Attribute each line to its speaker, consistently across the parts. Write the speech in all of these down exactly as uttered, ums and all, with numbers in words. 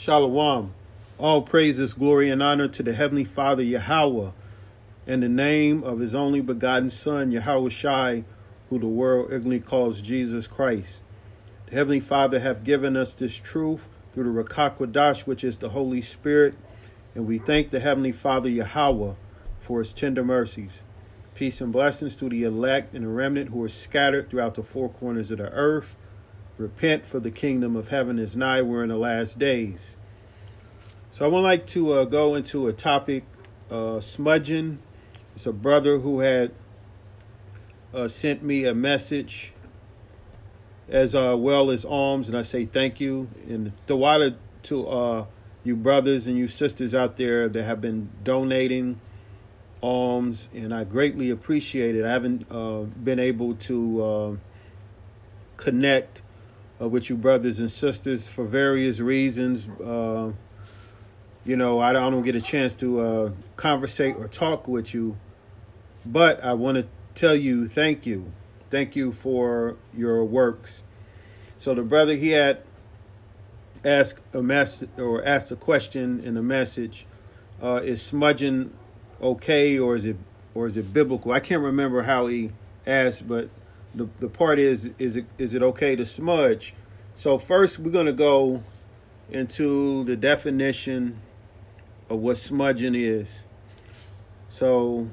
Speaker 1: Shalom. All praises, glory, and honor to the Heavenly Father, Yahweh, in the name of his only begotten Son, Yahweh Shai, who the world ignorantly calls Jesus Christ. The Heavenly Father hath given us this truth through the Ruach HaKodesh, which is the Holy Spirit, and we thank the Heavenly Father, Yahweh, for his tender mercies. Peace and blessings to the elect and the remnant who are scattered throughout the four corners of the earth. Repent, for the kingdom of heaven is nigh. We're in the last days. So I would like to uh, go into a topic, uh, smudging. It's a brother who had uh, sent me a message as uh, well as alms, and I say thank you. And Tawada to uh, you brothers and you sisters out there that have been donating alms, and I greatly appreciate it. I haven't uh, been able to uh, connect uh, with you brothers and sisters for various reasons. Uh, you know, I don't, I don't get a chance to uh, conversate or talk with you, but I want to tell you thank you. Thank you for your works. So the brother, he had asked a message or asked a question in the message, uh, is smudging okay, or is it or is it biblical? I can't remember how he asked, but the the part is is it is it okay to smudge? So first we're going to go into the definition of what smudging is. So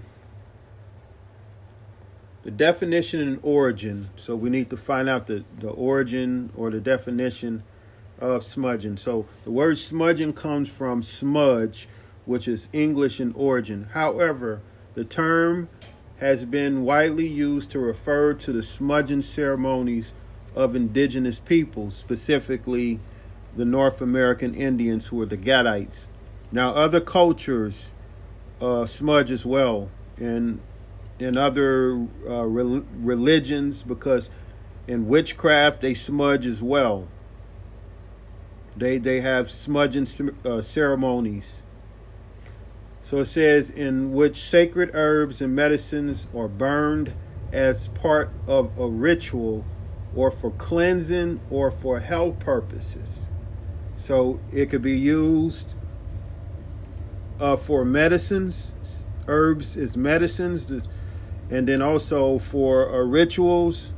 Speaker 1: the definition and origin. So we need to find out the, the origin or the definition of smudging. So the word smudging comes from smudge, which is English in origin. However, the term has been widely used to refer to the smudging ceremonies of indigenous peoples, specifically the North American Indians, who are the Gadites. Now, other cultures uh, smudge as well, and in other uh, re- religions, because in witchcraft they smudge as well. They they have smudging uh, ceremonies. So it says, in which sacred herbs and medicines are burned as part of a ritual or for cleansing or for health purposes. So it could be used uh, for medicines. Herbs is medicines. And then also for uh, rituals.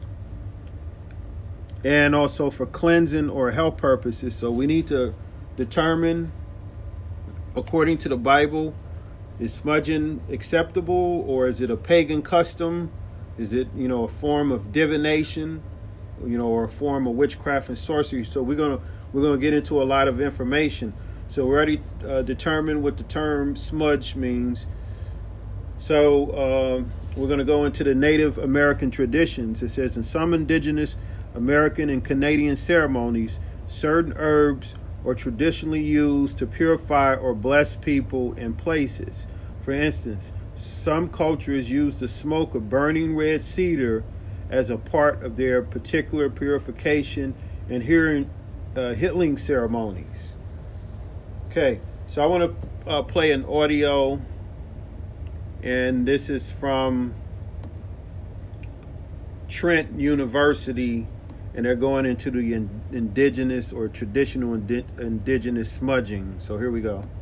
Speaker 1: And also for cleansing or health purposes. So we need to determine, according to the Bible, is smudging acceptable, or is it a pagan custom? Is it, you know, a form of divination, you know, or a form of witchcraft and sorcery? So we're gonna we're gonna get into a lot of information. So we already uh, determined what the term smudge means. So uh, we're gonna go into the Native American traditions. It says, in some indigenous American and Canadian ceremonies, certain herbs are traditionally used to purify or bless people and places. For instance, some cultures use the smoke of burning red cedar as a part of their particular purification and healing, uh, healing ceremonies. Okay, so I want to uh, play an audio, and this is from Trent University, and they're going into the in, indigenous or traditional indi- indigenous smudging. So here we go.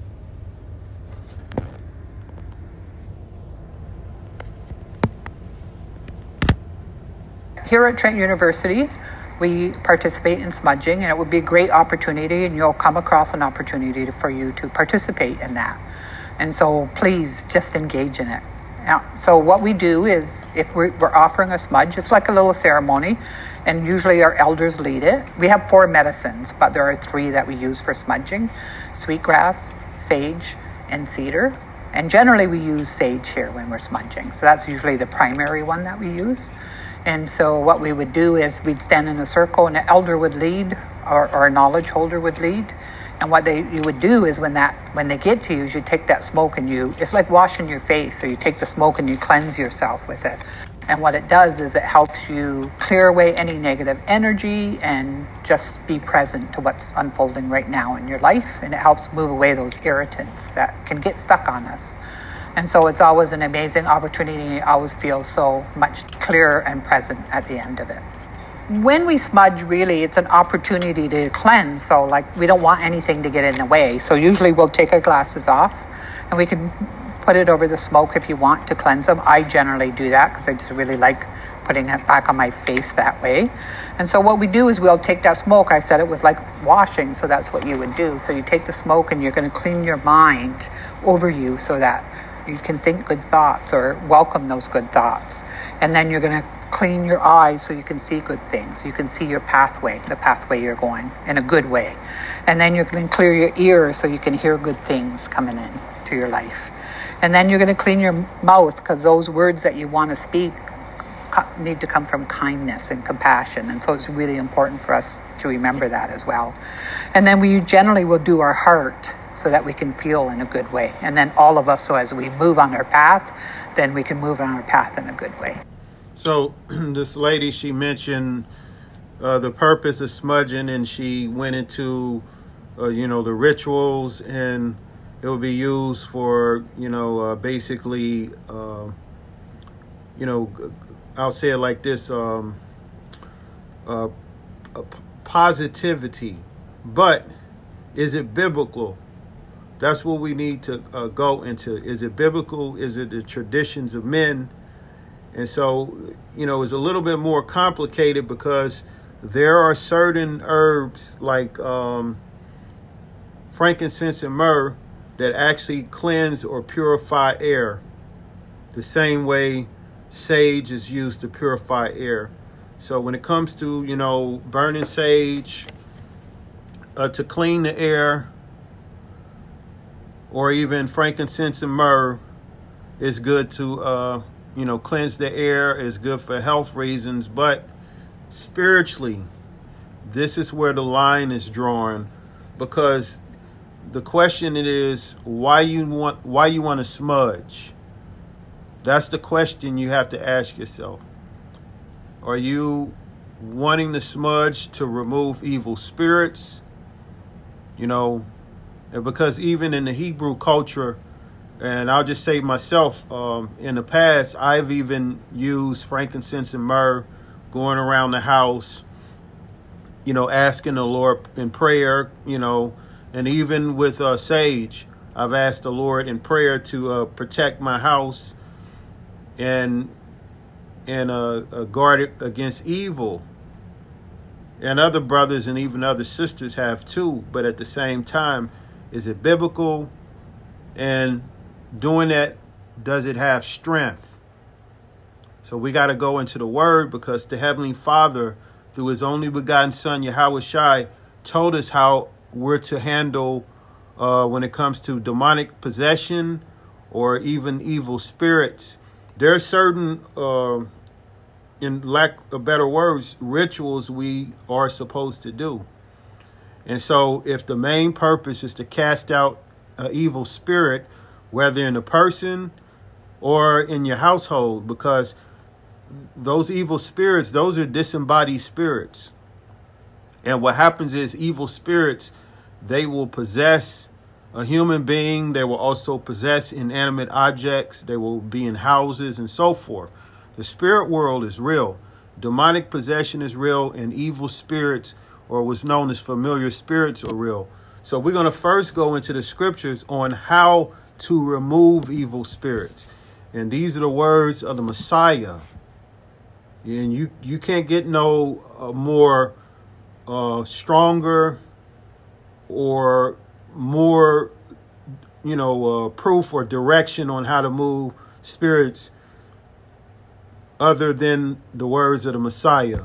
Speaker 2: Here at Trent University, we participate in smudging, and it would be a great opportunity, and you'll come across an opportunity to, for you to participate in that. And so please just engage in it. Now, so what we do is, if we're, we're offering a smudge, it's like a little ceremony, and usually our elders lead it. We have four medicines, but there are three that we use for smudging: sweetgrass, sage, and cedar. And generally we use sage here when we're smudging. So that's usually the primary one that we use. And so what we would do is we'd stand in a circle, and an elder would lead, or, or a knowledge holder would lead. And what they you would do is when that when they get to you, is you take that smoke and you, it's like washing your face. So you take the smoke and you cleanse yourself with it. And what it does is it helps you clear away any negative energy and just be present to what's unfolding right now in your life. And it helps move away those irritants that can get stuck on us. And so it's always an amazing opportunity. I always feel so much clearer and present at the end of it. when we smudge, really, it's an opportunity to cleanse. So, like, we don't want anything to get in the way. So usually we'll take our glasses off and we can put it over the smoke if you want to cleanse them. I generally do that because I just really like putting it back on my face that way. And so what we do is we'll take that smoke. I said it was like washing, so that's what you would do. So you take the smoke and you're going to clean your mind over you so that you can think good thoughts or welcome those good thoughts. And then you're going to clean your eyes so you can see good things. You can see your pathway, the pathway you're going in a good way. And then you're going to clear your ears so you can hear good things coming in to your life. And then you're going to clean your mouth because those words that you want to speak need to come from kindness and compassion. And so it's really important for us to remember that as well. And then we generally will do our heart so that we can feel in a good way. And then all of us, so as we move on our path, then we can move on our path in a good way.
Speaker 1: So this lady, she mentioned uh, the purpose of smudging, and she went into, uh, you know, the rituals, and it will be used for, you know, uh, basically, uh, you know, I'll say it like this, um, uh, uh, positivity. But is it biblical? That's what we need to uh, go into. Is it biblical? Is it the traditions of men? And so, you know, it's a little bit more complicated because there are certain herbs like um, frankincense and myrrh that actually cleanse or purify air, the same way sage is used to purify air. So when it comes to, you know, burning sage uh, to clean the air, or even frankincense and myrrh is good to, uh, you know, cleanse the air, is good for health reasons. But spiritually, this is where the line is drawn, because the question it is why you want why you want to smudge. That's the question you have to ask yourself. Are you wanting to smudge to remove evil spirits? You know, because even in the Hebrew culture, and I'll just say myself, um, in the past, I've even used frankincense and myrrh going around the house, you know, asking the Lord in prayer, you know, and even with uh, sage, I've asked the Lord in prayer to uh, protect my house and and uh, uh, guard it against evil. And other brothers and even other sisters have too. But at the same time, is it biblical? And doing that, does it have strength? So we got to go into the word, because the Heavenly Father, through his only begotten Son, Yahweh Shai, told us how we're to handle uh, when it comes to demonic possession or even evil spirits. There are certain, uh, in lack of better words, rituals we are supposed to do. And so if the main purpose is to cast out an evil spirit, whether in a person or in your household, because those evil spirits, those are disembodied spirits. And what happens is evil spirits, they will possess a human being. They will also possess inanimate objects. They will be in houses and so forth. The spirit world is real. Demonic possession is real, and evil spirits, or what's known as familiar spirits, are real. So we're going to first go into the scriptures on how to remove evil spirits. And these are the words of the Messiah. And you, you can't get no uh, more uh, stronger or more, you know, uh, proof or direction on how to move spirits other than the words of the Messiah.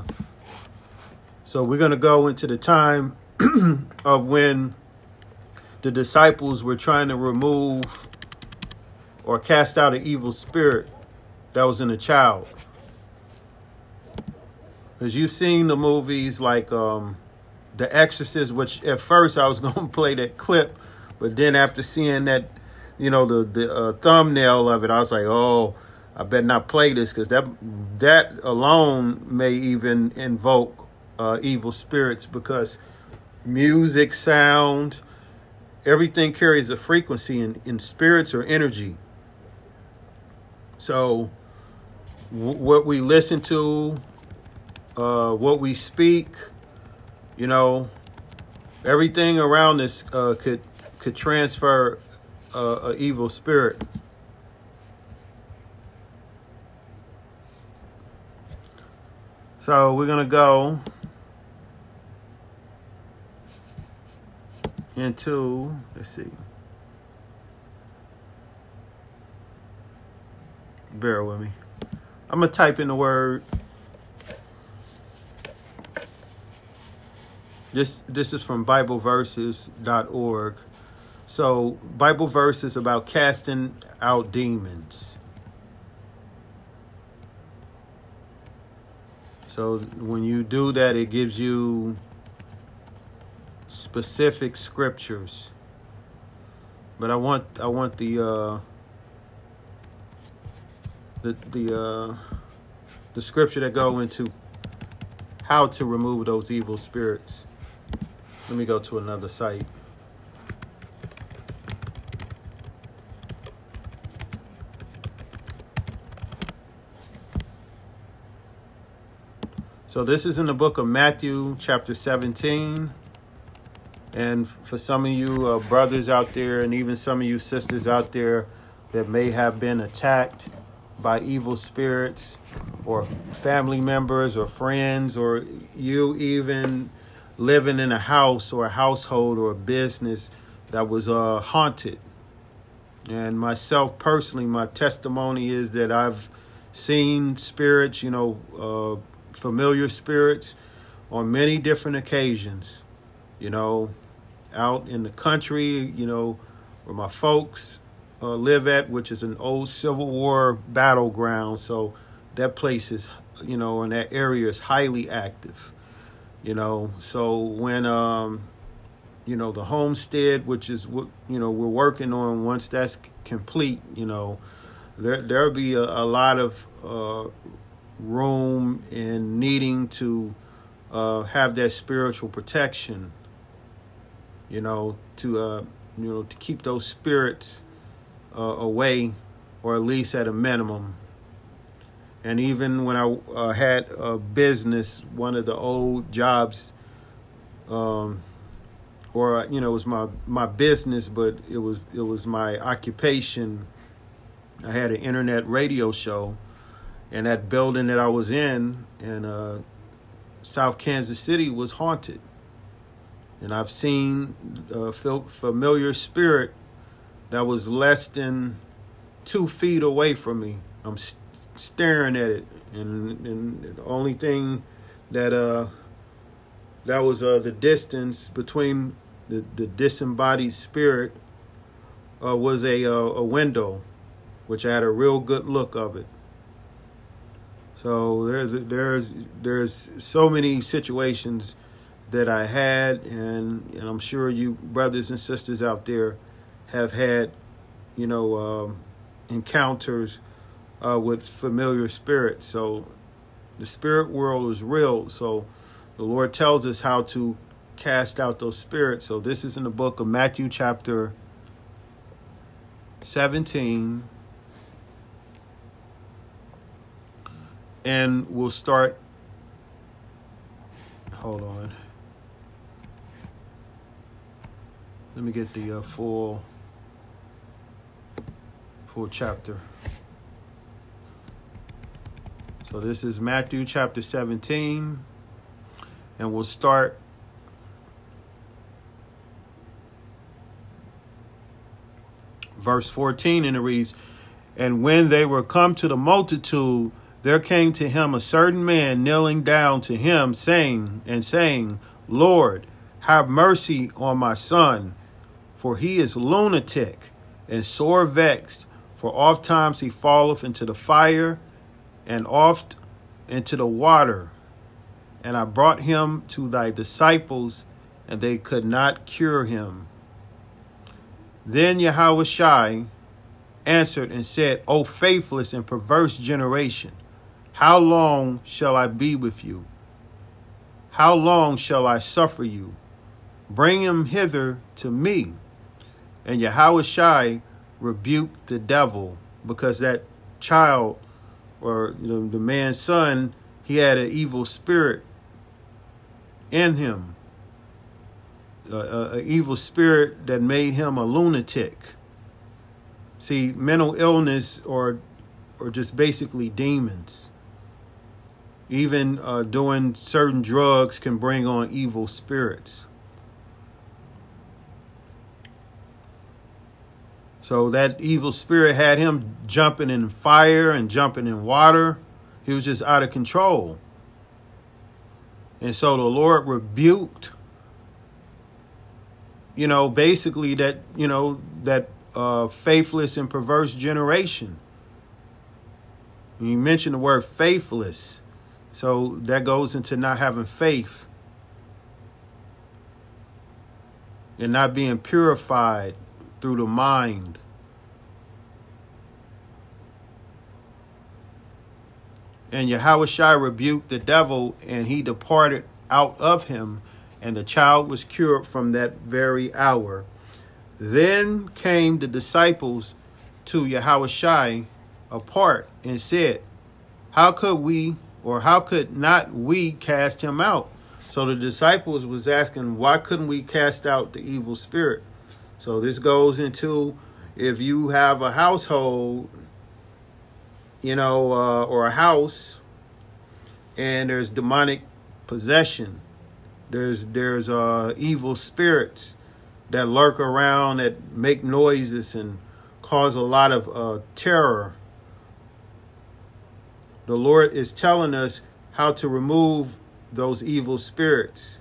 Speaker 1: So we're going to go into the time of when the disciples were trying to remove or cast out an evil spirit that was in a child. Because you've seen the movies like um, The Exorcist, which at first I was going to play that clip, but then after seeing that, you know, the, the uh, thumbnail of it, I was like, oh, I better not play this, because that, that alone may even invoke uh, evil spirits, because music, sound, everything carries a frequency in, in spirits or energy. So w- what we listen to, uh, what we speak, you know, everything around us uh, could could transfer uh, an evil spirit. So we're going to go into, let's see. Bear with me. I'm going to type in the word. This this is from Bible Verses dot org. So Bible verses about casting out demons. So when you do that, it gives you specific scriptures. But I want I want the uh, the the uh, the scripture that go into how to remove those evil spirits. Let me go to another site. So this is in the book of Matthew, chapter seventeen. And for some of you uh, brothers out there, and even some of you sisters out there that may have been attacked by evil spirits, or family members or friends, or you even living in a house or a household or a business that was uh, haunted. And myself personally, my testimony is that I've seen spirits, you know, uh, familiar spirits on many different occasions, you know, out in the country, you know, where my folks uh, live at, which is an old Civil War battleground. So that place is, you know, and that area is highly active, you know. So when, um, you know, the homestead, which is what, you know, we're working on, once that's complete, you know, there, there'll be a, a lot of uh, room in needing to uh, have that spiritual protection, you know, to, uh, you know, to keep those spirits uh, away, or at least at a minimum. And even when I uh, had a business, one of the old jobs, um, or, you know, it was my, my business, but it was, it was my occupation. I had an internet radio show, and that building that I was in, in uh, South Kansas City, was haunted. And I've seen a familiar spirit that was less than two feet away from me. I'm st- staring at it, and, and the only thing that uh that was uh the distance between the, the disembodied spirit uh, was a uh, a window, which I had a real good look of it. So there's there's there's so many situations that I had, and, and I'm sure you brothers and sisters out there have had, you know, um, encounters uh, with familiar spirits. So the spirit world is real. So the Lord tells us how to cast out those spirits. So this is in the book of Matthew chapter seventeen. And we'll start, hold on. Let me get the uh, full, full chapter. So this is Matthew chapter seventeen, and we'll start verse fourteen, and it reads, "And when they were come to the multitude, there came to him a certain man kneeling down to him, saying, and saying, Lord, have mercy on my son, for he is lunatic and sore vexed, for oft times he falleth into the fire, and oft into the water. And I brought him to thy disciples, and they could not cure him. Then Yahushua answered and said, O faithless and perverse generation, how long shall I be with you? How long shall I suffer you? Bring him hither to me. And Yahushua rebuked the devil, because that child, or, you know, the man's son, he had an evil spirit in him, an evil spirit that made him a lunatic. See, mental illness or or just basically demons. Even uh, doing certain drugs can bring on evil spirits. So that evil spirit had him jumping in fire and jumping in water. He was just out of control. And so the Lord rebuked, you know, basically that, you know, that uh, faithless and perverse generation. You mentioned the word faithless. So that goes into not having faith and not being purified through the mind. And Yahushua rebuked the devil, and he departed out of him, and the child was cured from that very hour. Then came the disciples to Yahushua apart and said, how could we, or how could not we cast him out? So the disciples was asking, why couldn't we cast out the evil spirit? So this goes into, if you have a household, you know, uh, or a house, and there's demonic possession, there's there's uh, evil spirits that lurk around, that make noises and cause a lot of uh, terror. The Lord is telling us how to remove those evil spirits.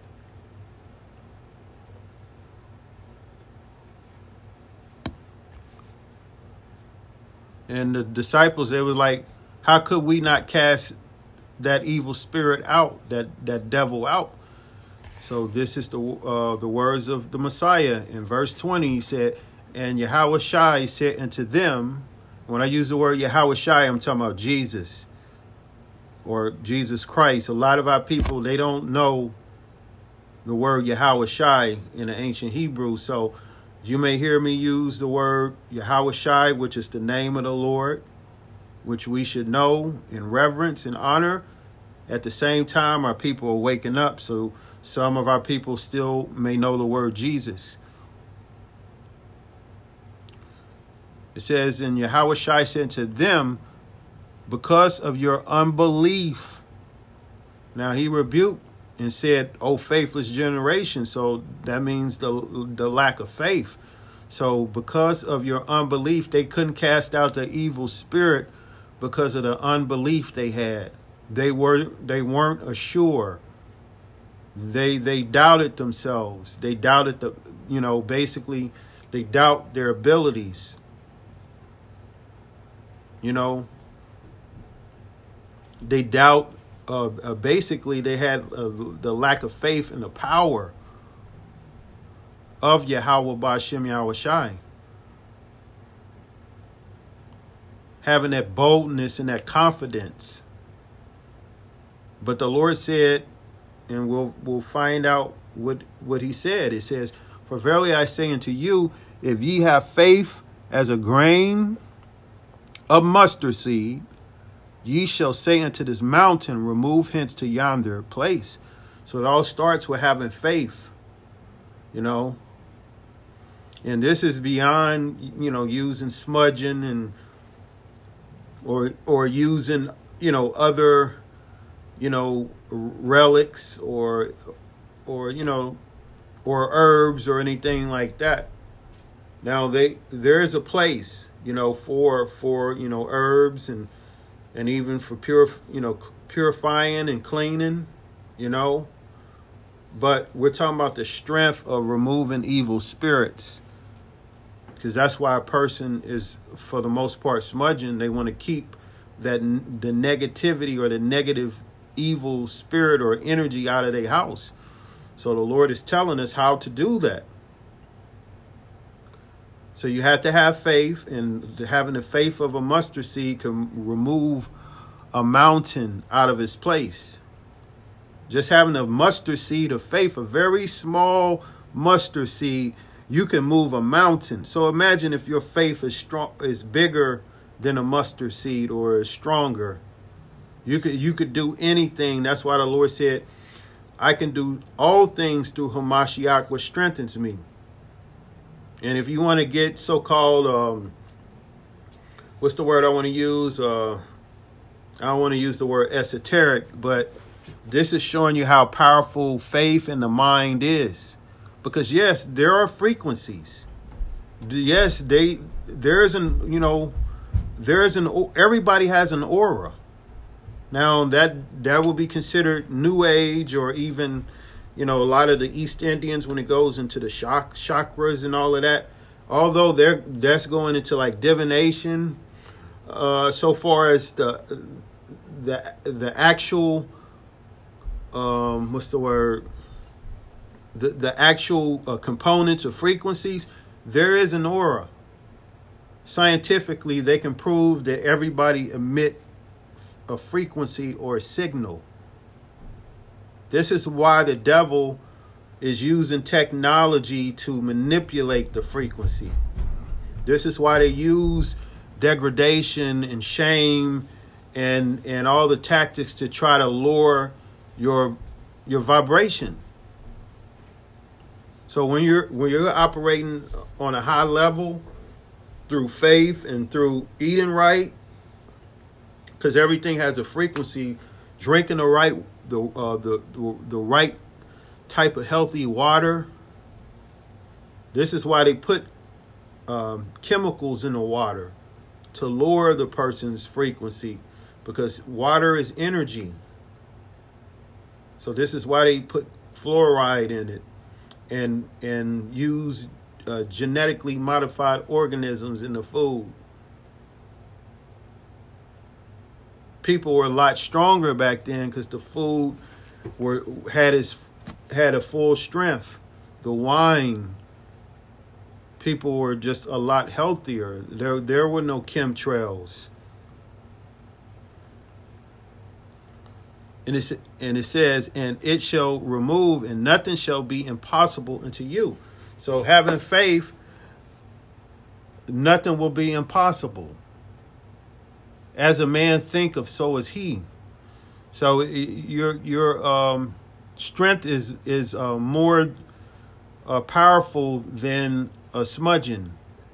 Speaker 1: And the disciples, they were like, how could we not cast that evil spirit out, that, that devil out? So this is the uh, the words of the Messiah. In verse twenty, he said, and Yahushua said unto them, when I use the word Yahushua, I'm talking about Jesus or Jesus Christ. A lot of our people, they don't know the word Yahushua in the ancient Hebrew. So you may hear me use the word Yahushua, which is the name of the Lord, which we should know in reverence and honor. At the same time, our people are waking up, so some of our people still may know the word Jesus. It says, and Yahushua said to them, because of your unbelief. Now he rebuked and said, "O faithless generation." So that means the the lack of faith. So because of your unbelief, they couldn't cast out the evil spirit because of the unbelief they had. They were they weren't assured. They they doubted themselves. They doubted the you know basically they doubt their abilities. You know, they doubt. Uh, uh, basically, they had uh, the lack of faith in the power of Yahweh Ba'Shem Yahushai. Having that boldness and that confidence. But the Lord said, and we'll we'll find out what, what he said. It says, "For verily I say unto you, if ye have faith as a grain of mustard seed, ye shall say unto this mountain, remove hence to yonder place." So it all starts with having faith, you know. And this is beyond, you know, using smudging and or or using, you know, other, you know, relics or or you know or herbs or anything like that. Now they there is a place, you know, for for you know herbs and and even for pure, you know, purifying and cleaning, you know. But we're talking about the strength of removing evil spirits. Because that's why a person is, for the most part, smudging. They want to keep that the negativity or the negative evil spirit or energy out of their house. So the Lord is telling us how to do that. So you have to have faith, and having the faith of a mustard seed can remove a mountain out of its place. Just having a mustard seed of faith, a very small mustard seed, you can move a mountain. So imagine if your faith is strong, is bigger than a mustard seed, or is stronger. You could you could do anything. That's why the Lord said, I can do all things through Hamashiach, which strengthens me. And if you want to get so-called, um, what's the word I want to use? Uh, I don't want to use the word esoteric, but this is showing you how powerful faith in the mind is. Because, yes, there are frequencies. Yes, they there is an, you know, there is an, everybody has an aura. Now, that that will be considered New Age, or even, you know, a lot of the East Indians when it goes into the chak- chakras and all of that. Although they're, that's going into like divination, uh, so far as the the the actual, um, what's the word? The the actual uh, components of frequencies, there is an aura. Scientifically, they can prove that everybody emit a frequency or a signal. This is why the devil is using technology to manipulate the frequency. This is why they use degradation and shame and and all the tactics to try to lower your your vibration. So when you're when you're operating on a high level through faith and through eating right, because everything has a frequency, drinking the right the uh, the, the the right type of healthy water. This is why they put um, chemicals in the water to lower the person's frequency, because water is energy. So this is why they put fluoride in it and and use uh, genetically modified organisms in the food. People were a lot stronger back then because the food were had its had a full strength. The wine, people were just a lot healthier. There there were no chemtrails. And it, and it says, and it shall remove, and nothing shall be impossible unto you. So having faith, nothing will be impossible. As a man thinketh, so is he. So your your um, strength is is uh, more uh, powerful than a smudging.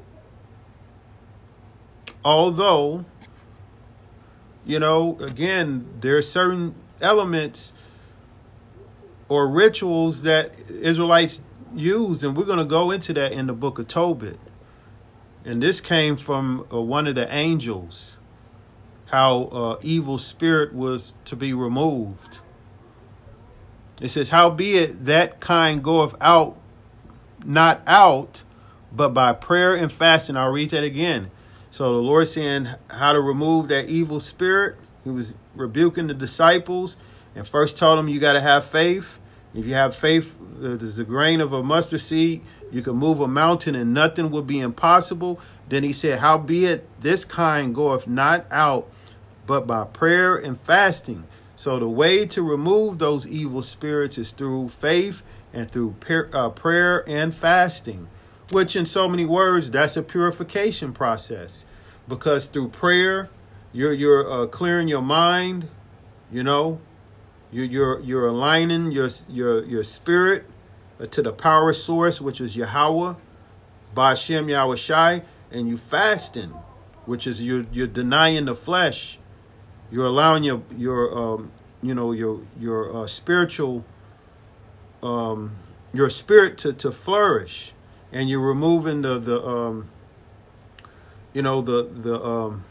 Speaker 1: Although, you know, again, there are certain elements or rituals that Israelites use, and we're going to go into that in the book of Tobit. And this came from uh, one of the angels, how uh, evil spirit was to be removed. It says, howbeit that kind goeth out, not out, but by prayer and fasting. I'll read that again. So the Lord saying how to remove that evil spirit. He was rebuking the disciples and first told them you got to have faith. If you have faith, uh, there's a grain of a mustard seed, you can move a mountain and nothing will be impossible. Then he said, howbeit this kind goeth not out, but by prayer and fasting. So the way to remove those evil spirits is through faith and through per, uh, prayer and fasting, which in so many words, that's a purification process. Because through prayer, you're you're uh, clearing your mind, you know, you're you're, you're aligning your your your spirit uh, to the power source, which is Yahweh, Ba'ashem Yahweh Shai, and you fasting, which is you're you're denying the flesh. You're allowing your your um you know your your uh, spiritual um your spirit to, to flourish, and you're removing the the um you know the the um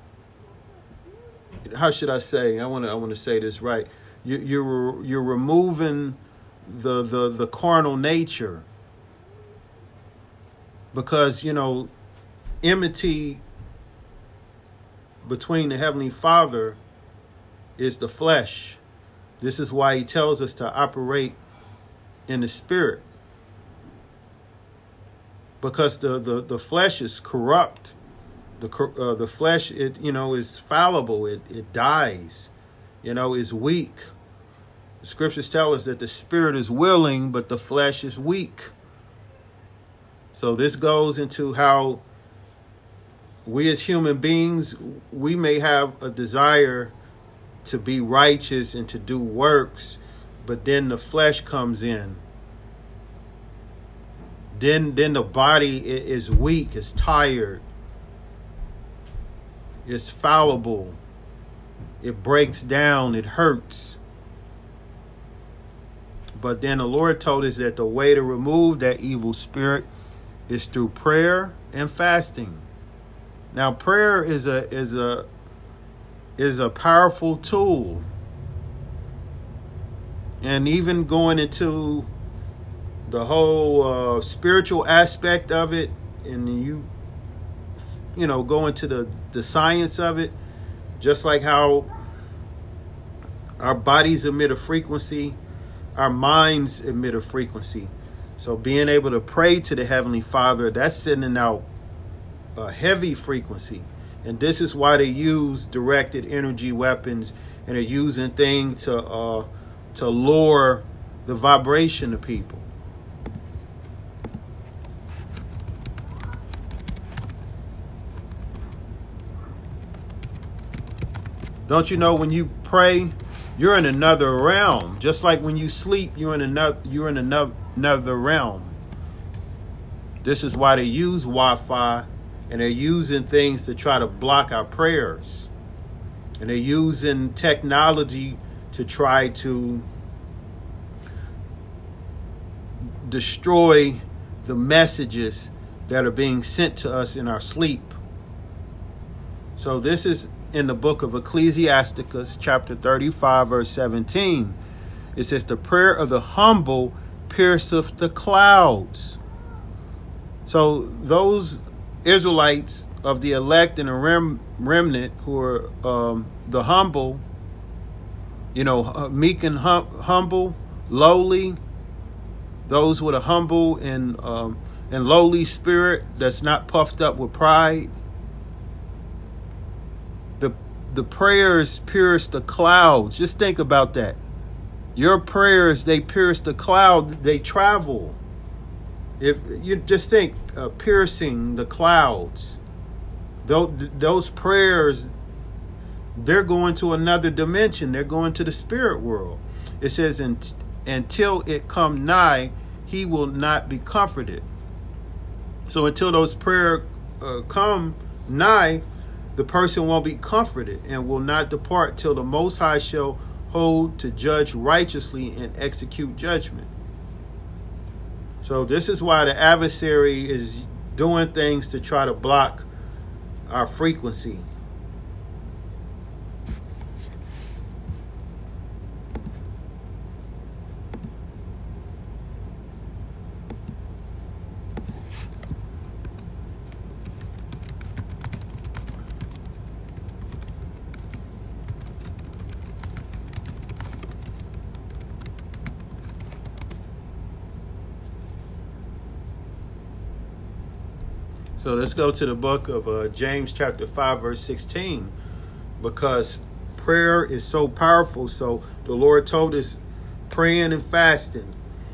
Speaker 1: how should I say I want to I want to say this right you you're you're removing the the the carnal nature, because you know enmity between the Heavenly Father is the flesh. This is why he tells us to operate in the spirit, because the the, the flesh is corrupt. The uh, the flesh, it you know, is fallible. It it dies. You know, is weak. The scriptures tell us that the spirit is willing, but the flesh is weak. So this goes into how we as human beings, we may have a desire to be righteous and to do works, but then the flesh comes in. Then, then the body is weak, it's tired, it's fallible, it breaks down, it hurts. But then the Lord told us that the way to remove that evil spirit is through prayer and fasting. Now, prayer is a is a is a powerful tool. And even going into the whole uh, spiritual aspect of it, and you, you know, go into the, the science of it, just like how our bodies emit a frequency, our minds emit a frequency. So being able to pray to the Heavenly Father, that's sending out a heavy frequency. And this is why they use directed energy weapons, and they're using things to uh, to lower the vibration of people. Don't you know when you pray, you're in another realm? Just like when you sleep, you're in another you're in another another realm. This is why they use Wi-Fi, and they're using things to try to block our prayers. And they're using technology to try to destroy the messages that are being sent to us in our sleep. So this is in the book of Ecclesiasticus, chapter thirty-five, verse seventeen. It says, the prayer of the humble pierceth the clouds. So those Israelites of the elect and the rem- remnant who are um, the humble, you know, meek and hum- humble, lowly, those with a humble and um, and lowly spirit that's not puffed up with pride. The the prayers pierce the clouds. Just think about that. Your prayers, they pierce the cloud. They travel. If you just think, uh, piercing the clouds, those, those prayers, they're going to another dimension. They're going to the spirit world. It says, until it come nigh, he will not be comforted. So until those prayers uh, come nigh, the person won't be comforted and will not depart till the Most High shall hold to judge righteously and execute judgment. So this is why the adversary is doing things to try to block our frequency. So let's go to the book of uh, James chapter five, verse sixteen, because prayer is so powerful. So the Lord told us praying and fasting.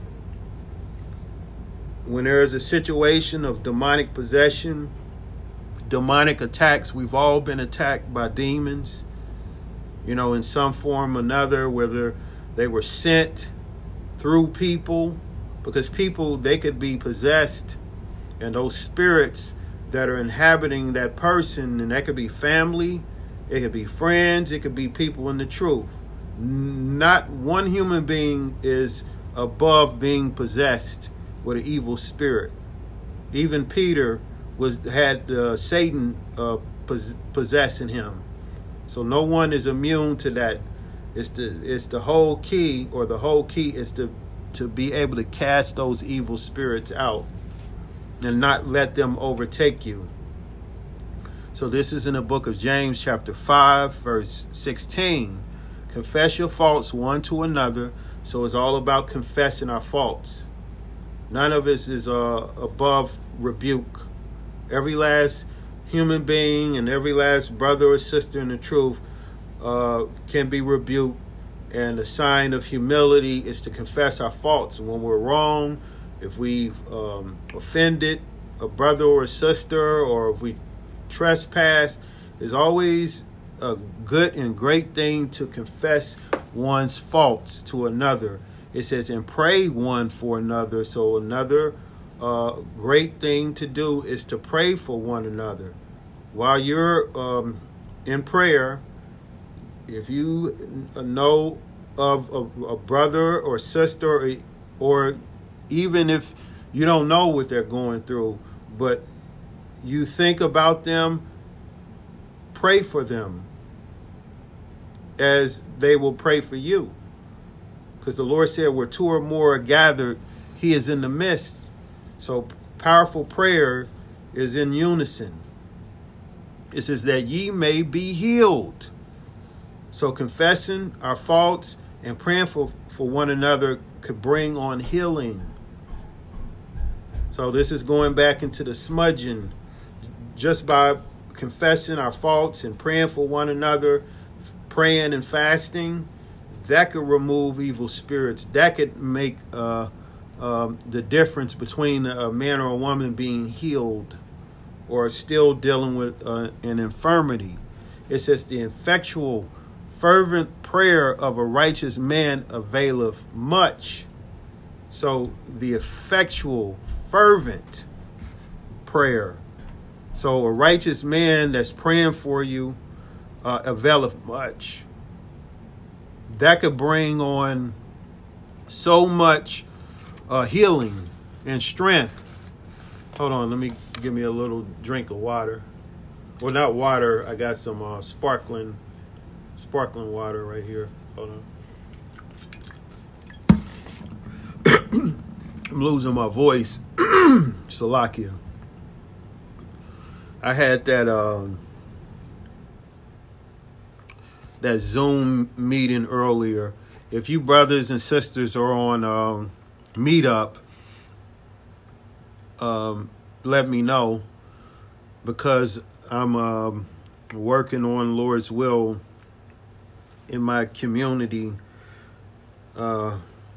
Speaker 1: When there is a situation of demonic possession, demonic attacks, we've all been attacked by demons, you know, in some form or another, whether they were sent through people, because people, they could be possessed, and those spirits that are inhabiting that person, and that could be family, it could be friends, it could be people in the truth. Not one human being is above being possessed with an evil spirit. Even Peter was had uh, Satan uh, pos- possessing him. So no one is immune to that. It's the it's the whole key, or the whole key is to to be able to cast those evil spirits out and not let them overtake you. So this is in the book of James chapter five, verse sixteen. Confess your faults one to another. So it's all about confessing our faults. None of us is uh, above rebuke. Every last human being and every last brother or sister in the truth uh, can be rebuked. And the sign of humility is to confess our faults. And when we're wrong, if we've um, offended a brother or a sister, or if we trespass, there's always a good and great thing to confess one's faults to another. It says, and pray one for another. So another uh, great thing to do is to pray for one another. While you're um, in prayer, if you know of a, a brother or sister, or, or even if you don't know what they're going through, but you think about them, pray for them as they will pray for you. Because the Lord said, where two or more are gathered, he is in the midst. So powerful prayer is in unison. It says that ye may be healed. So confessing our faults and praying for, for one another could bring on healing. So this is going back into the smudging. Just by confessing our faults and praying for one another, praying and fasting, that could remove evil spirits. That could make uh, uh, the difference between a man or a woman being healed or still dealing with uh, an infirmity. It says the effectual, fervent prayer of a righteous man availeth much. So the effectual, fervent prayer. So a righteous man that's praying for you uh, availeth much. That could bring on so much uh, healing and strength. Hold on, let me give me a little drink of water. Well, not water. I got some uh, sparkling, sparkling water right here. Hold on. I'm losing my voice. Salakia. I had that um, that Zoom meeting earlier. If you brothers and sisters are on um, Meetup, um, let me know, because I'm um, working on Lord's will in my community. Uh,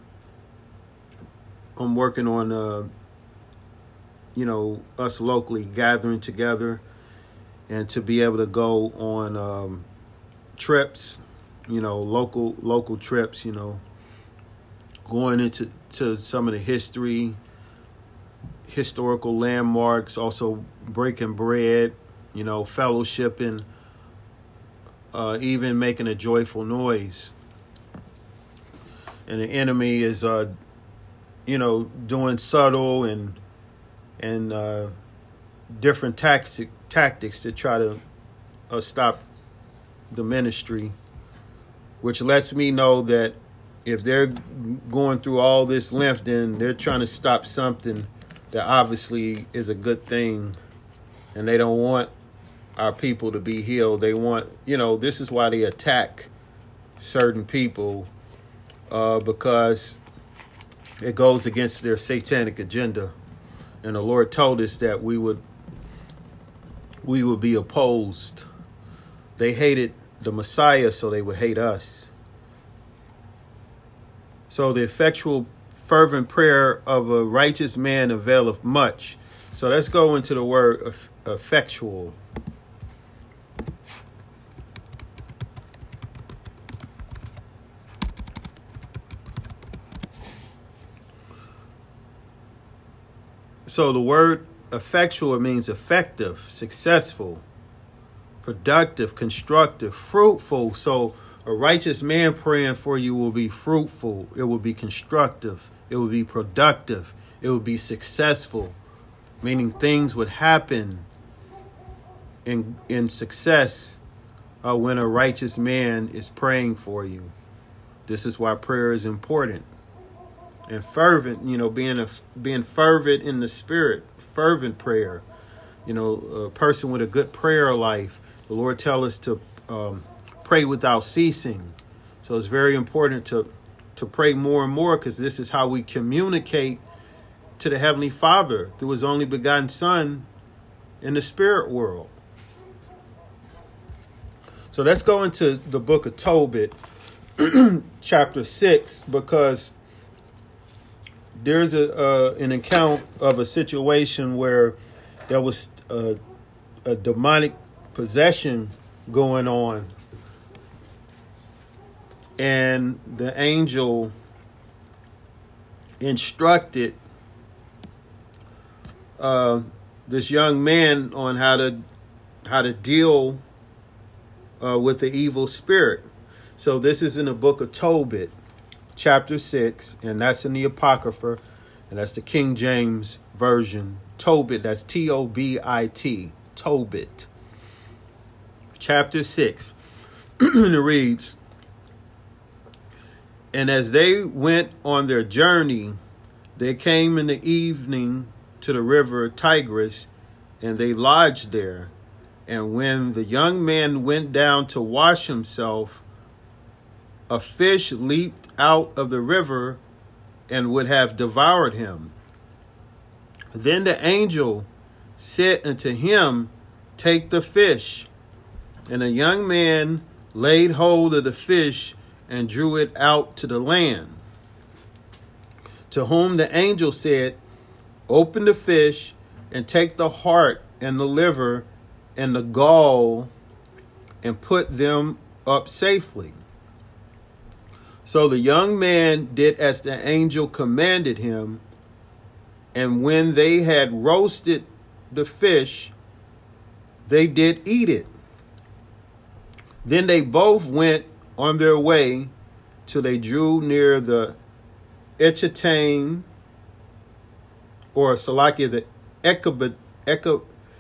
Speaker 1: I'm working on, uh, you know, us locally gathering together and to be able to go on um, trips, you know, local local trips, you know, going into to some of the history, historical landmarks, also breaking bread, you know, fellowshipping, uh, even making a joyful noise. And the enemy is, uh, you know, doing subtle and and uh, different tactic, tactics to try to uh, stop the ministry, which lets me know that if they're going through all this length, then they're trying to stop something that obviously is a good thing, and they don't want our people to be healed. They want, you know, this is why they attack certain people, uh, because it goes against their satanic agenda. And the Lord told us that we would we would be opposed. They hated the Messiah, so they would hate us. So the effectual, fervent prayer of a righteous man availeth much. So let's go into the word effectual. So the word effectual means effective, successful, productive, constructive, fruitful. So a righteous man praying for you will be fruitful. It will be constructive. It will be productive. It will be successful, meaning things would happen in in success uh, when a righteous man is praying for you. This is why prayer is important. And fervent, you know, being a being fervent in the spirit, fervent prayer. You know, a person with a good prayer life. The Lord tells us to um, pray without ceasing. So it's very important to to pray more and more, because this is how we communicate to the Heavenly Father through His only begotten Son in the spirit world. So let's go into the book of Tobit, chapter six, because there's a uh, an account of a situation where there was a, a demonic possession going on and the angel instructed uh, this young man on how to how to deal uh, with the evil spirit. So this is in the book of Tobit, chapter six, and that's in the Apocrypha, and that's the King James Version. Tobit, that's T O B I T, Tobit, chapter six. And it reads, "And as they went on their journey, they came in the evening to the river Tigris, and they lodged there. And when the young man went down to wash himself, a fish leaped out of the river and would have devoured him. Then the angel said unto him, Take the fish. And the young man laid hold of the fish and drew it out to the land. To whom the angel said, Open the fish and take the heart and the liver and the gall and put them up safely. So the young man did as the angel commanded him, and when they had roasted the fish, they did eat it. Then they both went on their way till they drew near the Echatane, or Salakia, the Ecbat, Ecab,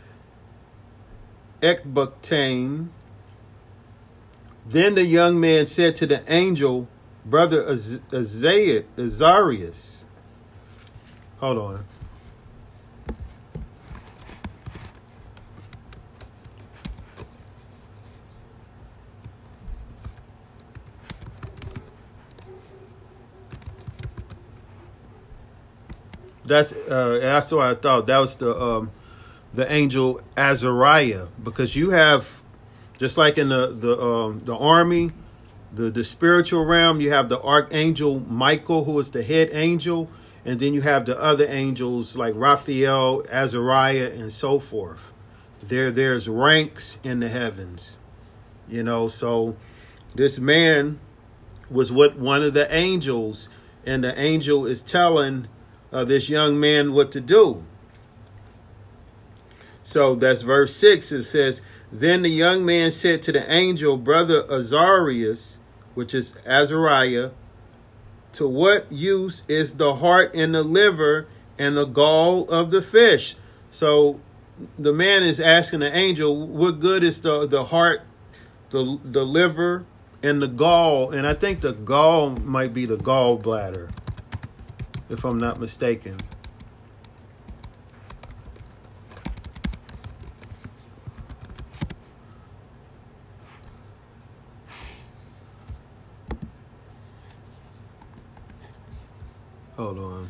Speaker 1: Ecbatane. Then the young man said to the angel, Brother Az- Azariah, Azarias, hold on. That's uh, that's what I thought. That was the um, the angel Azariah, because you have, just like in the the um, the army, the the spiritual realm, you have the archangel Michael, who is the head angel, and then you have the other angels like Raphael, Azariah, and so forth. There there's ranks in the heavens, you know. So this man was with one of the angels, and the angel is telling Uh, this young man what to do. So that's verse six. It says, Then the young man said to the angel, Brother Azarias, which is Azariah, to what use is the heart and the liver and the gall of the fish? So the man is asking the angel, what good is the, the heart, the, the liver, and the gall? And I think the gall might be the gallbladder, if I'm not mistaken. Hold on.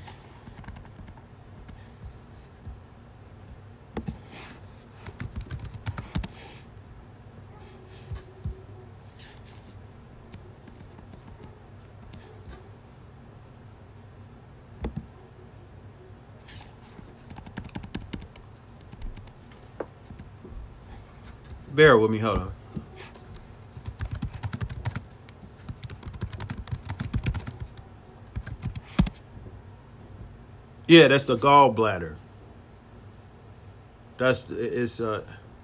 Speaker 1: Bear with me, hold on. Yeah, that's the gallbladder. That's it's uh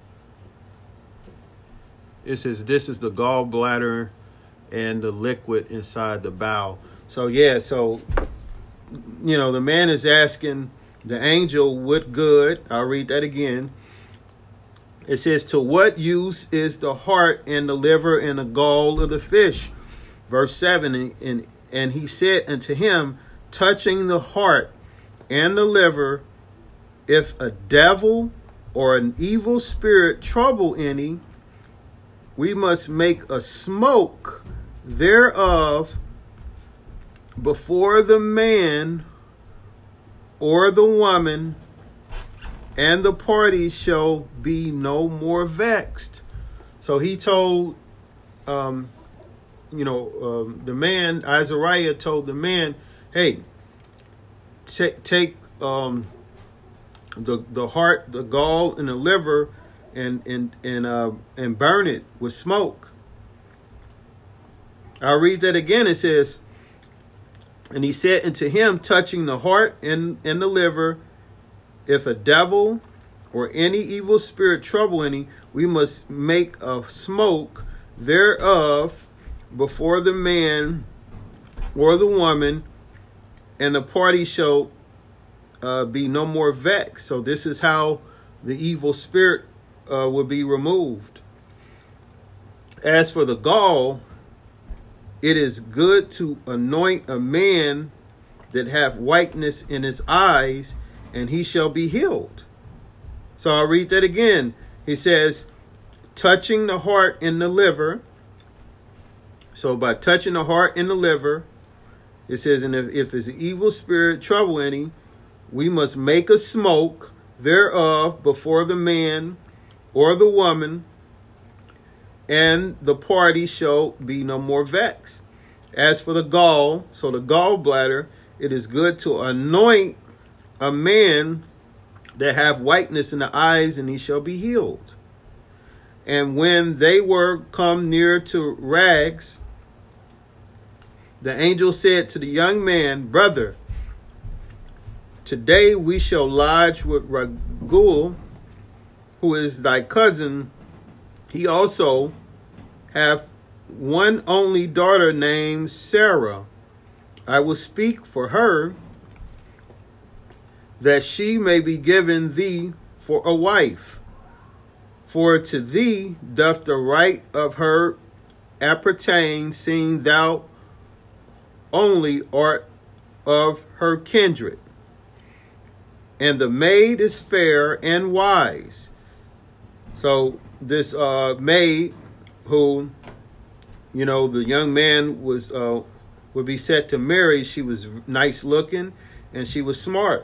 Speaker 1: it says this is the gallbladder and the liquid inside the bowel. So yeah, so you know, the man is asking the angel what good. I'll read that again. It says, to what use is the heart and the liver and the gall of the fish? Verse seven, and, and, and he said unto him, touching the heart and the liver, if a devil or an evil spirit trouble any, we must make a smoke thereof before the man or the woman, and the parties shall be no more vexed. So he told, um, you know, um, the man, Azariah told the man, hey, t- take um, the the heart, the gall, and the liver, and and and uh, and burn it with smoke. I'll read that again. It says, and he said unto him, touching the heart and, and the liver, if a devil or any evil spirit trouble any, we must make a smoke thereof before the man or the woman, and the party shall uh, be no more vexed. So this is how the evil spirit uh, will be removed. As for the gall, it is good to anoint a man that hath whiteness in his eyes, and he shall be healed. So I'll read that again. He says, touching the heart and the liver. So by touching the heart and the liver, it says, and if, if it's an evil spirit trouble any, we must make a smoke thereof before the man or the woman, and the party shall be no more vexed. As for the gall, so the gallbladder, it is good to anoint a man that have whiteness in the eyes, and he shall be healed. And when they were come near to Rags, the angel said to the young man, brother, today we shall lodge with Raguel, who is thy cousin. He also hath one only daughter named Sarah. I will speak for her, that she may be given thee for a wife. For to thee doth the right of her appertain, seeing thou only art of her kindred. And the maid is fair and wise. So this uh, maid who, you know, the young man was uh, would be set to marry, she was nice looking and she was smart.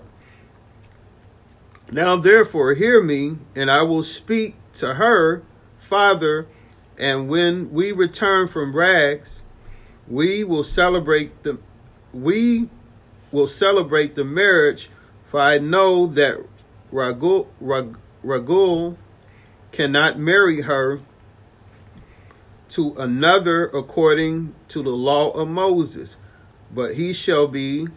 Speaker 1: Now, therefore, hear me, and I will speak to her, Father, and when we return from Rags, we will celebrate the we will celebrate the marriage, for I know that Raguel, Rag, Raguel cannot marry her to another according to the law of Moses, but he shall be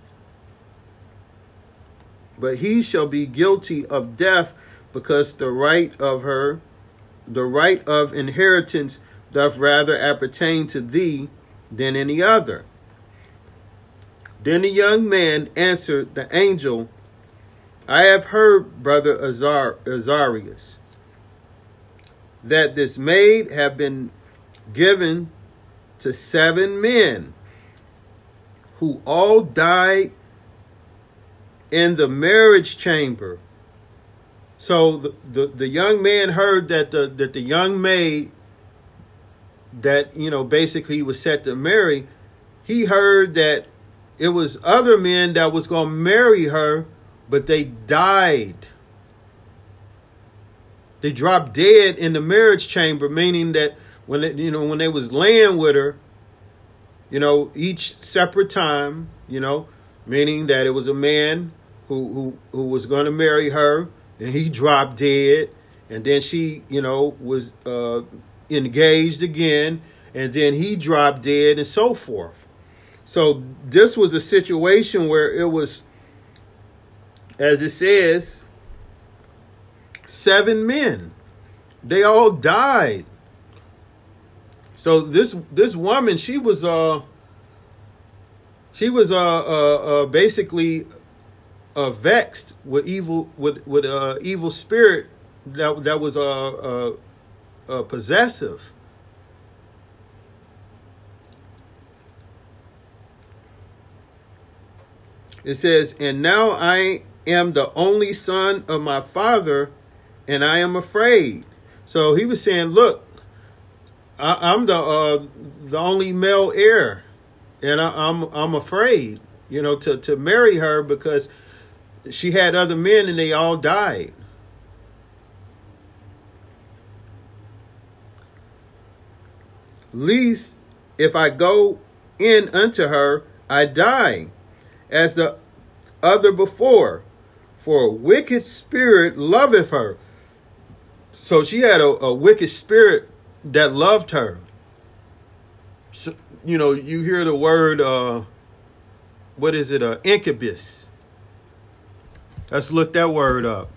Speaker 1: but he shall be guilty of death, because the right of her, the right of inheritance doth rather appertain to thee than any other. Then the young man answered the angel, I have heard, brother Azar, Azarias, that this maid have been given to seven men, who all died in the marriage chamber. So the, the, the young man heard that the that the young maid that, you know, basically was set to marry, he heard that it was other men that was going to marry her, but they died. They dropped dead in the marriage chamber, meaning that when they, you know, when they was laying with her, you know, each separate time, you know, meaning that it was a man who who, who was going to marry her, and he dropped dead, and then she, you know, was uh, engaged again, and then he dropped dead, and so forth. So this was a situation where it was, as it says, seven men. They all died. So this this woman, she was uh she was uh uh, uh basically uh vexed with evil with with uh evil spirit that that was uh uh, uh possessive. It says, and now I am the only son of my father, and I am afraid. So he was saying, look, I, I'm the uh, the only male heir, and I, I'm I'm afraid, you know, to, to marry her, because she had other men and they all died. Least if I go in unto her, I die, as the other before, for a wicked spirit loveth her. So she had a, a wicked spirit that loved her. so, you know, you hear the word, uh, what is it, uh, incubus. Let's look that word up.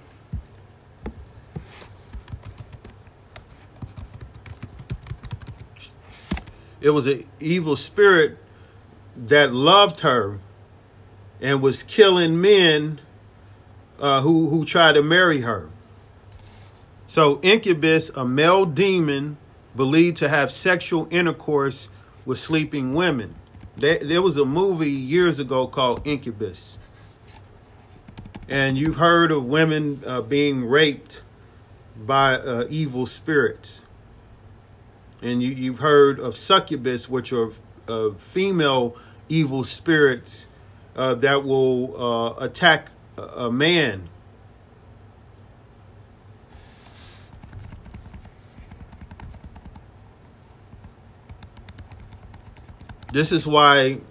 Speaker 1: It was an evil spirit that loved her and was killing men uh, who, who tried to marry her. So incubus, a male demon believed to have sexual intercourse with sleeping women. There, there was a movie years ago called Incubus. And you've heard of women uh, being raped by uh, evil spirits. And you, you've heard of succubus, which are uh, female evil spirits uh, that will uh, attack a, a man. This is why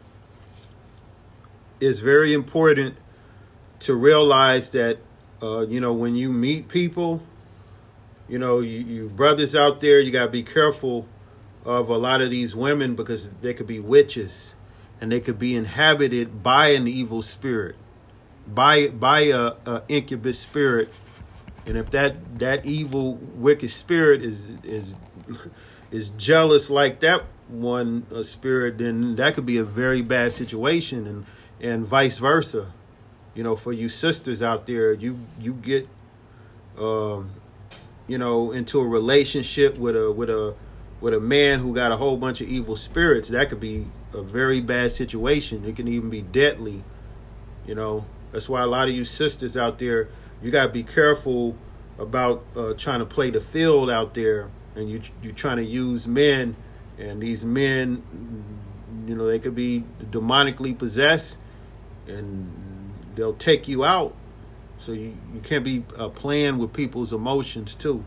Speaker 1: it's very important to realize that, uh, you know, when you meet people, you know, you, you brothers out there, you got to be careful of a lot of these women because they could be witches and they could be inhabited by an evil spirit, by by a, a incubus spirit. And if that that evil, wicked spirit is is is jealous like that one uh, spirit, then that could be a very bad situation, and and vice versa. You know, for you sisters out there, you you get um you know into a relationship with a with a with a man who got a whole bunch of evil spirits, that could be a very bad situation. It can even be deadly. You know, that's why a lot of you sisters out there, you got to be careful about uh, trying to play the field out there, and you you trying to use men. And these men, you know, they could be demonically possessed and they'll take you out. So you, you can't be uh, playing with people's emotions too.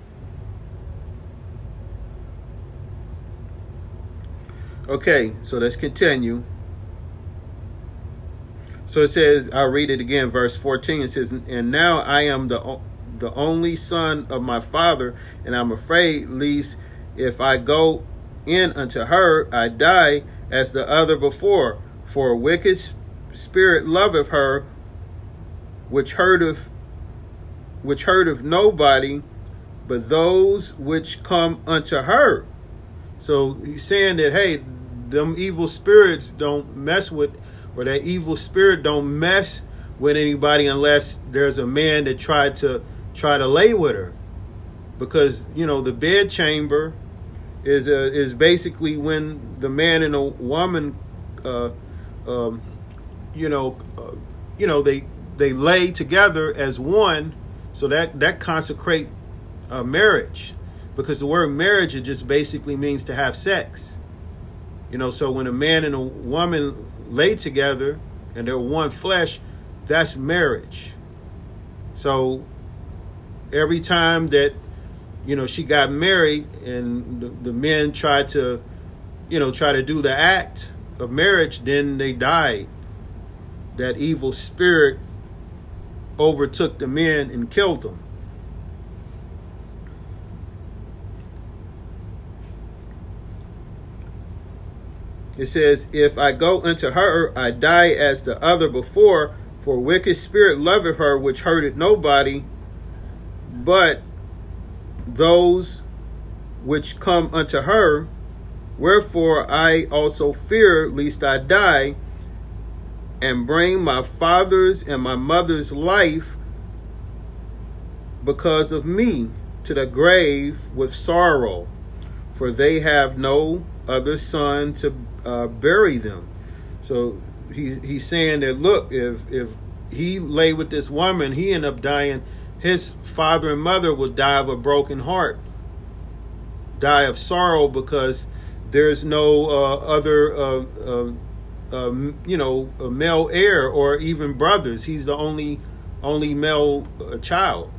Speaker 1: Okay, so let's continue. So it says, I'll read it again, verse fourteen. It says, and now I am the, the only son of my father, and I'm afraid lest if I go in unto her, I die as the other before. For a wicked spirit loveth her, which hurteth, which hurteth nobody, but those which come unto her. So he's saying that, hey, them evil spirits don't mess with, or that evil spirit don't mess with anybody unless there's a man that tried to try to lay with her, because you know the bed chamber is uh, is basically when the man and a woman, uh, um, you know, uh, you know they they lay together as one, so that that consecrate uh, marriage, because the word marriage, it just basically means to have sex, you know. So when a man and a woman lay together and they're one flesh, that's marriage. So every time that you know, she got married and the, the men tried to, you know, try to do the act of marriage, then they died. That evil spirit overtook the men and killed them. It says, if I go unto her, I die as the other before, for a wicked spirit loveth her, which hurted nobody, but those which come unto her. Wherefore I also fear lest I die and bring my father's and my mother's life because of me to the grave with sorrow, for they have no other son to uh, bury them. So he, he's saying that, look, if if he lay with this woman, he ended up dying, his father and mother will die of a broken heart, die of sorrow, because there's no uh, other, uh, uh, uh, you know, a male heir or even brothers. He's the only only male uh, child.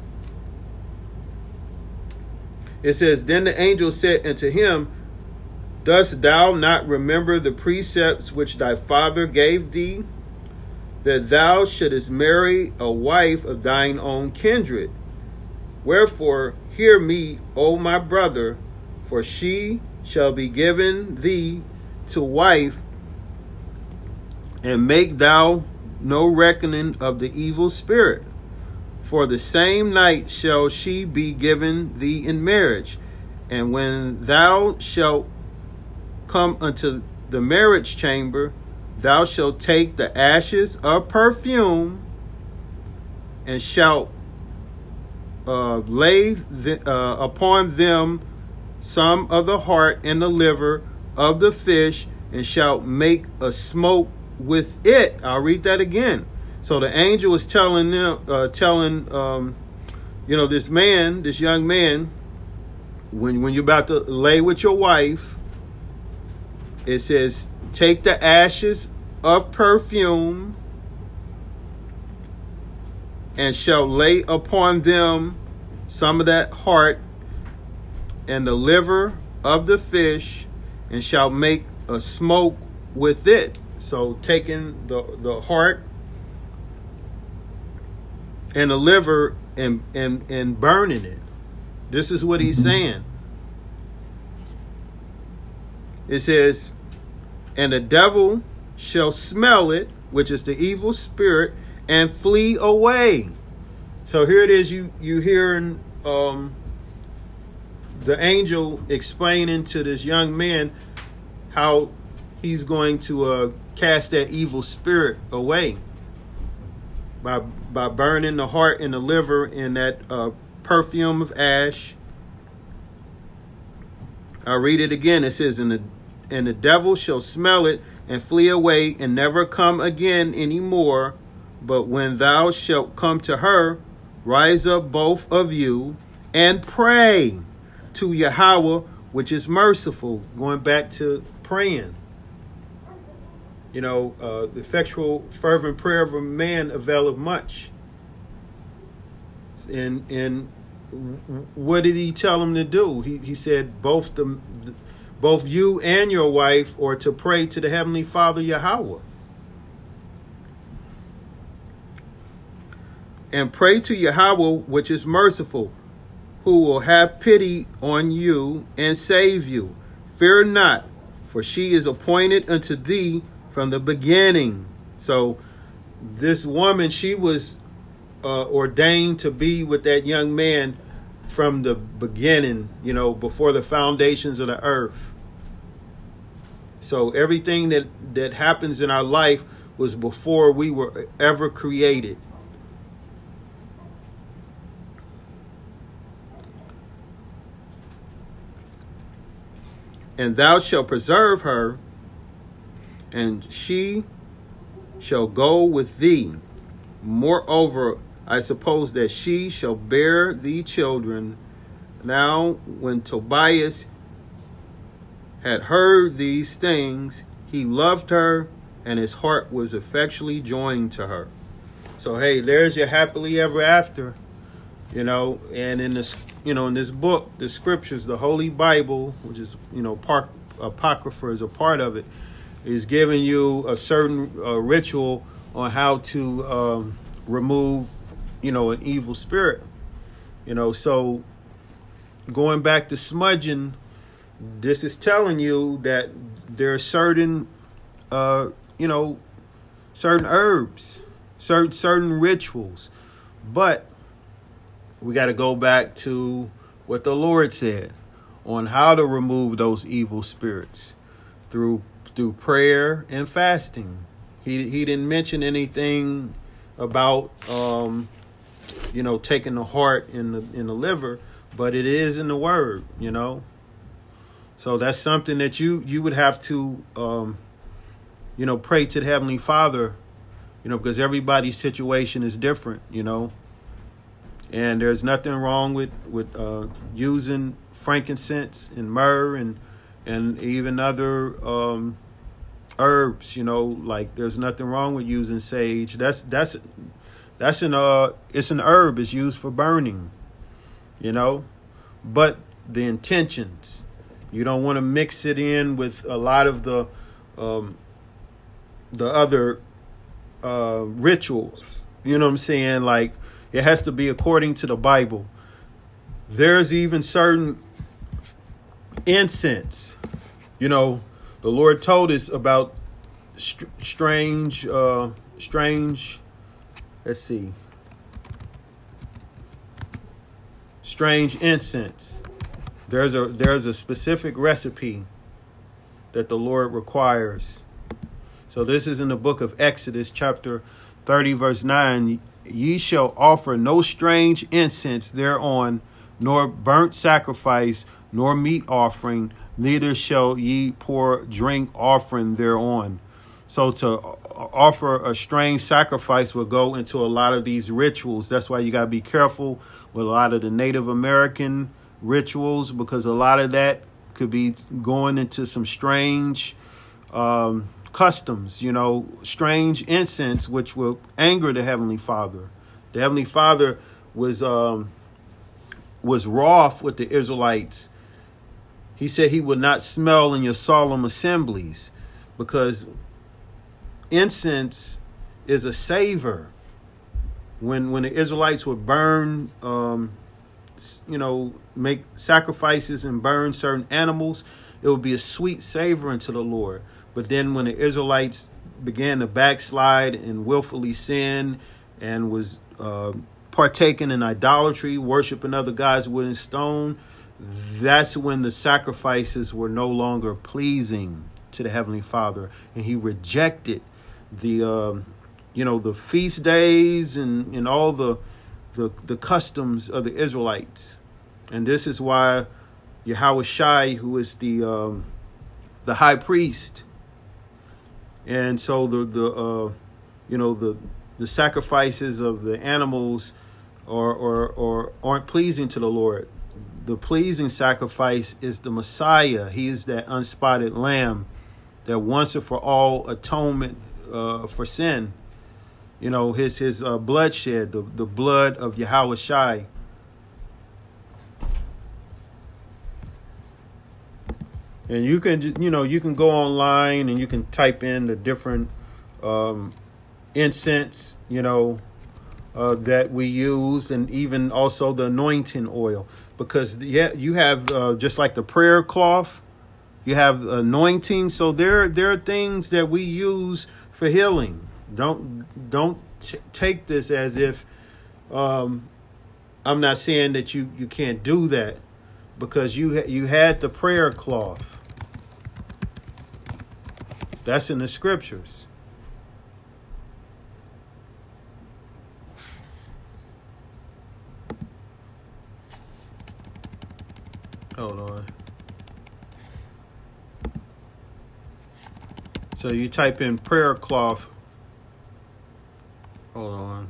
Speaker 1: It says, then the angel said unto him, dost thou not remember the precepts which thy father gave thee, that thou shouldest marry a wife of thine own kindred? Wherefore hear me, O my brother, for she shall be given thee to wife, and make thou no reckoning of the evil spirit. For the same night shall she be given thee in marriage. And when thou shalt come unto the marriage chamber, thou shalt take the ashes of perfume, and shalt uh, lay the, uh, upon them some of the heart and the liver of the fish, and shalt make a smoke with it. I'll read that again. So the angel is telling them, uh, telling, um, you know, this man, this young man, when when you're about to lay with your wife, it says, take the ashes of perfume, and shall lay upon them some of that heart and the liver of the fish, and shall make a smoke with it. So taking the, the heart and the liver and, and, and burning it. This is what he's saying. It says, and the devil shall smell it, which is the evil spirit, and flee away. So here it is, you, you hearing um, the angel explaining to this young man how he's going to uh, cast that evil spirit away by by burning the heart and the liver in that uh, perfume of ash. I'll read it again. It says, and the, and the devil shall smell it and flee away and never come again any more. But when thou shalt come to her, rise up both of you and pray to Yahweh, which is merciful. Going back to praying. You know, uh, the effectual, fervent prayer of a man availeth much. And and what did he tell him to do? He he said both the both you and your wife are to pray to the Heavenly Father Yahweh. And pray to Yahweh, which is merciful, who will have pity on you and save you. Fear not, for she is appointed unto thee from the beginning. So this woman, she was uh, ordained to be with that young man from the beginning, you know, before the foundations of the earth. So everything that, that happens in our life was before we were ever created. And thou shalt preserve her, and she shall go with thee. Moreover, I suppose that she shall bear thee children. Now, when Tobias had heard these things, he loved her, and his heart was effectually joined to her. So, hey, there's your happily ever after, you know. And in this, you know, in this book, the scriptures, the Holy Bible, which is, you know, part Apocrypha is a part of it, is giving you a certain uh, ritual on how to um, remove, you know, an evil spirit. You know, so going back to smudging, this is telling you that there are certain, uh, you know, certain herbs, certain certain rituals, but we got to go back to what the Lord said on how to remove those evil spirits through through prayer and fasting. He he didn't mention anything about um, you know, taking the heart in the in the liver, but it is in the word, you know. So that's something that you you would have to um, you know, pray to the Heavenly Father, you know, because everybody's situation is different, you know. And there's nothing wrong with with uh, using frankincense and myrrh and and even other um, herbs, you know. Like there's nothing wrong with using sage. That's that's that's an uh it's an herb. It's used for burning, you know. But the intentions, you don't want to mix it in with a lot of the um, the other uh, rituals. You know what I'm saying? Like, it has to be according to the Bible. There's even certain incense, you know, the Lord told us about st- strange, uh, strange, let's see, strange incense. There's a there's a specific recipe that the Lord requires. So this is in the book of Exodus, chapter thirty, verse nine. Ye shall offer no strange incense thereon, nor burnt sacrifice, nor meat offering, neither shall ye pour drink offering thereon. So to offer a strange sacrifice will go into a lot of these rituals. That's why you got to be careful with a lot of the Native American rituals, because a lot of that could be going into some strange um, customs, you know, strange incense, which will anger the Heavenly Father. The Heavenly Father was um, was wroth with the Israelites. He said he would not smell in your solemn assemblies, because incense is a savor. When when the Israelites would burn, um, you know, make sacrifices and burn certain animals, it would be a sweet savor unto the Lord. But then when the Israelites began to backslide and willfully sin and was uh, partaking in idolatry, worshiping other gods, wood and stone, that's when the sacrifices were no longer pleasing to the Heavenly Father. And he rejected the, um, you know, the feast days and, and all the, the the customs of the Israelites. And this is why Yahweh Shai, who is the um, the high priest, and so the the uh, you know the the sacrifices of the animals are or or aren't pleasing to the Lord. The pleasing sacrifice is the Messiah. He is that unspotted lamb that once and for all atonement uh, for sin. You know, his his uh, bloodshed, the, the blood of Yahweh Shai. And you can, you know, you can go online and you can type in the different um, incense, you know, uh, that we use, and even also the anointing oil. Because yeah, you have uh, just like the prayer cloth, you have anointing. So there, there are things that we use for healing. Don't don't t- take this as if um, I'm not saying that you, you can't do that, because you ha- you had the prayer cloth. That's in the scriptures. Hold on. So you type in prayer cloth. Hold on.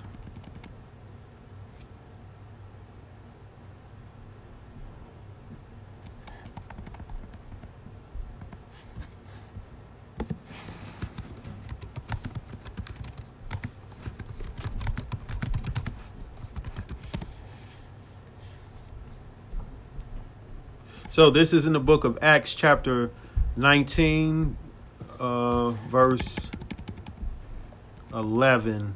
Speaker 1: So this is in the book of Acts, chapter nineteen, uh, verse eleven.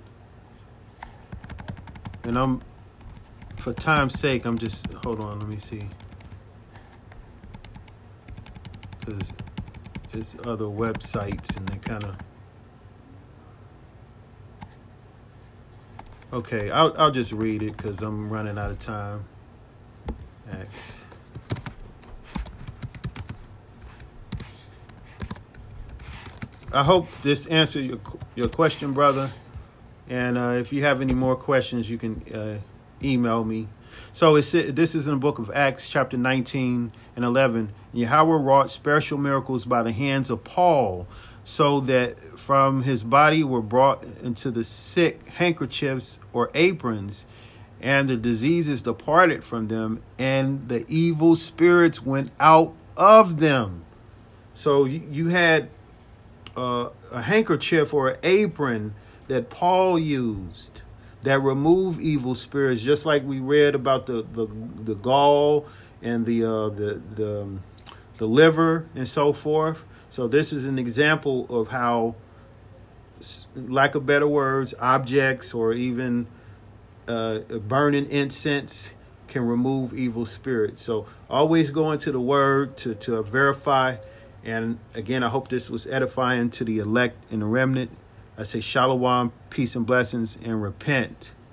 Speaker 1: And I'm, for time's sake, I'm just, hold on, let me see. Because it's other websites and they kind of, okay, I'll, I'll just read it because I'm running out of time. Acts. I hope this answered your your question, brother. And uh, if you have any more questions, you can uh, email me. So it's, this is in the book of Acts, chapter nineteen and eleven. Yahweh wrought special miracles by the hands of Paul, so that from his body were brought into the sick handkerchiefs or aprons, and the diseases departed from them, and the evil spirits went out of them. So you, you had uh, a handkerchief or an apron that Paul used that remove evil spirits, just like we read about the the, the gall and the uh, the the um, the liver and so forth. So this is an example of how, lack of better words, objects or even uh, burning incense can remove evil spirits. So always go into the word to to verify And again, I hope this was edifying to the elect and the remnant. I say shalom, peace and blessings, and repent.